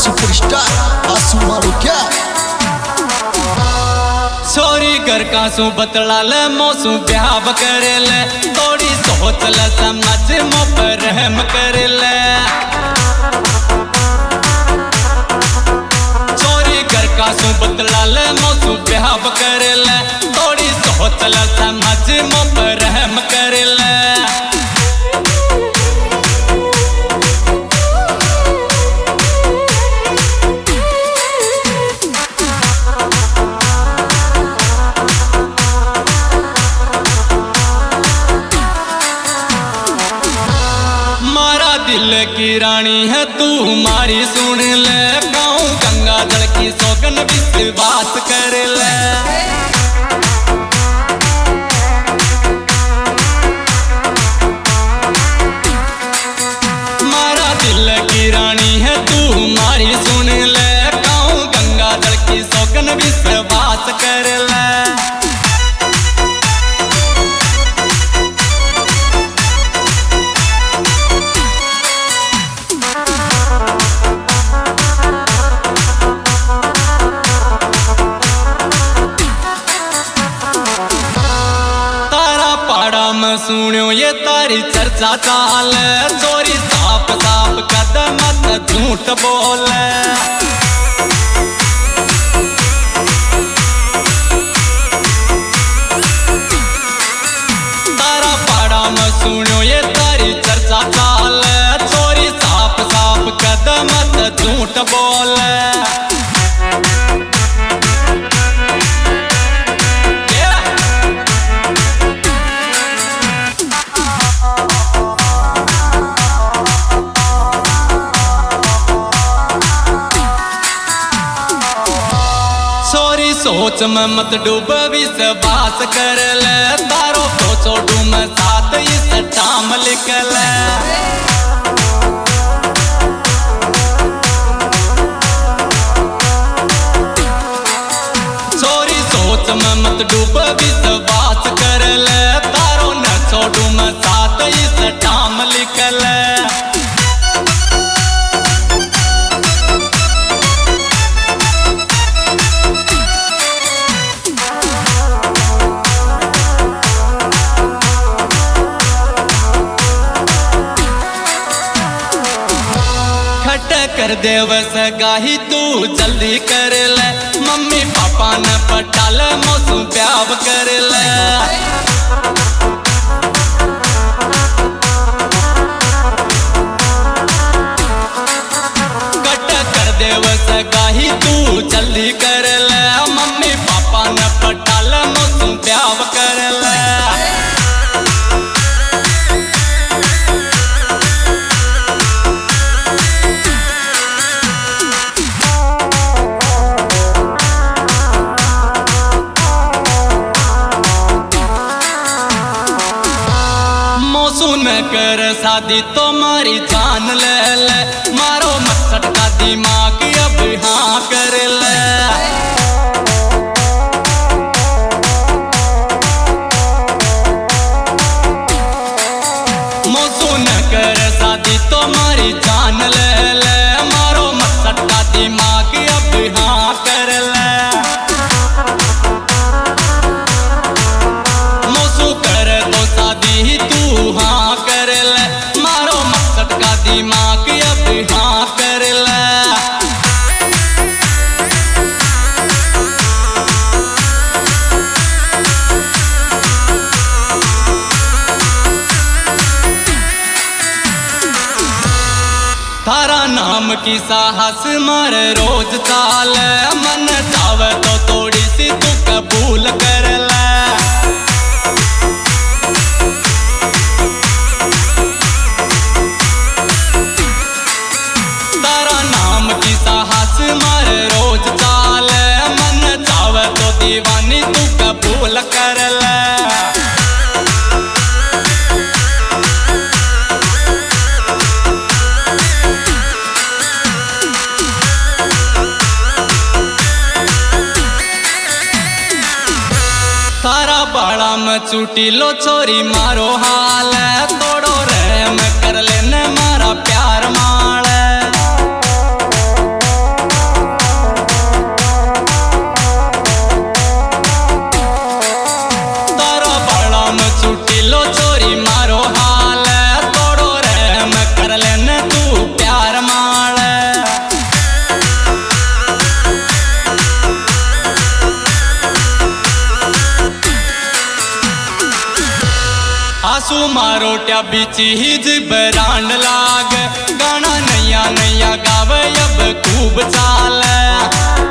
Superstar आसू मारो क्या छोरी घर का सू बतला ले मौसू ब्याह करे ले थोड़ी सोच ले समझ मो पर रहम कर ले। छोरी घर का सू बतला ले मौसू ब्याह करे ले थोड़ी सोच ले समझ मो पर रहम कर ले। दिल की रानी है तू हमारी सुन ले गाँव गंगा जल की सौगन विश्वास कर ले। हमारा दिल की रानी है तू हमारी सुन ले गाँव गंगा जल की सौगन विश्वास कर ले। सुनियो ये तारी चर्चा चाल चोरी साफ साफ कदम मत झूठ बोल। तारा पाड़ा में सुनियो ये तारी चर्चा चाल चोरी साफ साफ कदम मत झूठ बोल। सोच में मत डूब विश्वास कर ले तारो को छोड़ू मैं साथ इस टाम लिख ले। छोरी सोच में मत डूब विश्वास कर ले तारो न छोड़ू मैं साथ इस टाम लिख ले। कर देव सगाही तू जल्दी कर ले मम्मी पापा ने पटा ले मौसू प्याव कर ले। कट कर देव सगाही तू जल्दी कर ले मम्मी पापा ने पटा ले मौसू प्याव कर ले। सुन कर शादी तो मारी जान ले ले मारो मत का दिमाग अब हाँ कर ले। सुन कर शादी तो मारी जान ले ले मारो मत का दिमाग अब हाँ कर ले। मोसू कर दो शादी तू हाँ कर ले मारो मकसद का दिमाग अब हाँ कर ले। थारा नाम की साहस मार रोज चाल मन चावे तो थोड़ी सी तू कबूल कर ले। साहस मार रोज चाल मन चावे तो दीवानी तू कबूल कर ले। तारा बाड़ा में चूटी लो छोरी मारो हाल तोड़ो रे मैं कर लेने मारा प्यार माल। आंसू मारो ट्या बीच हिज बरांड लाग गाना नैया नैया गावे अब खूब चाल